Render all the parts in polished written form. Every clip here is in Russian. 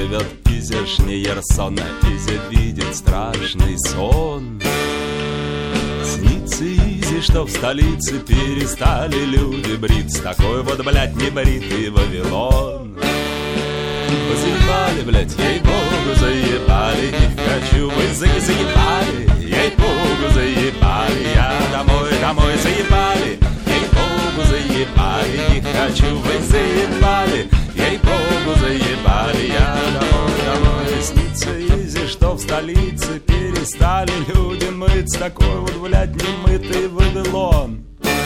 живет Изи Шнейерсон, Изи видит страшный сон. Снится Изи, что в столице перестали люди бриться. Такой вот, блядь, небритый Вавилон. Заебали, блядь, ей-богу, заебали. Не хочу, вы заебали. Ей-богу, заебали. Я домой, заебали. Ей-богу, заебали. Не хочу, вы заебали. Ей-богу, заебали. Я домой. Снится Изи, что в столице перестали люди мыться. Такой вот, блядь, немытый Вавилон.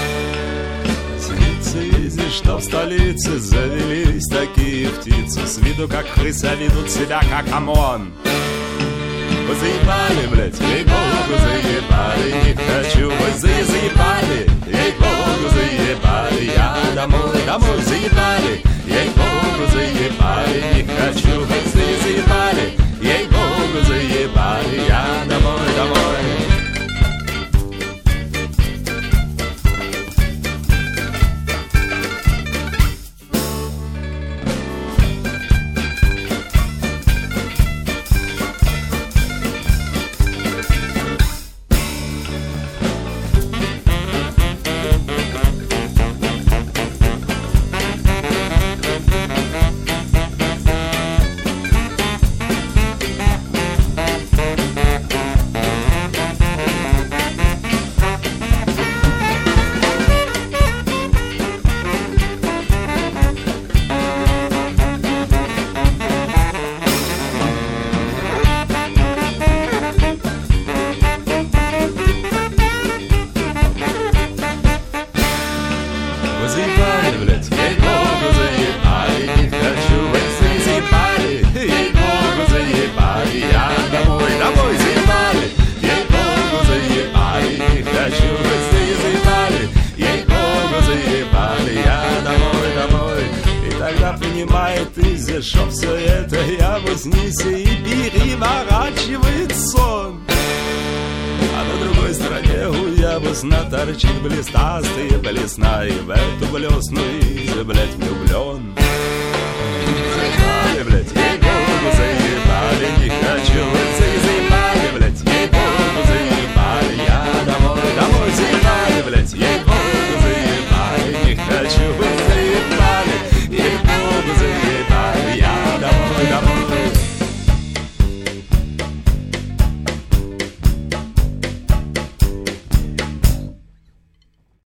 Изи, что в столице завелись такие птицы. С виду как крыса, ведут себя как ОМОН. Вы заебали, блядь, ей-богу, заебали. Не хочу, вы заебали. Ей-богу, заебали. Я домой, заебали. Ей-богу, заебали. Не хочу, вы заебали. Ей-богу, заебали. Я домой. Шо все это я вознися и переворачивает сон. А на другой стороне у ябусна торчит блистастые блесна. И в эту блесну Изи, блядь, влюблен. Заебали, блядь, ей-богу, заебали.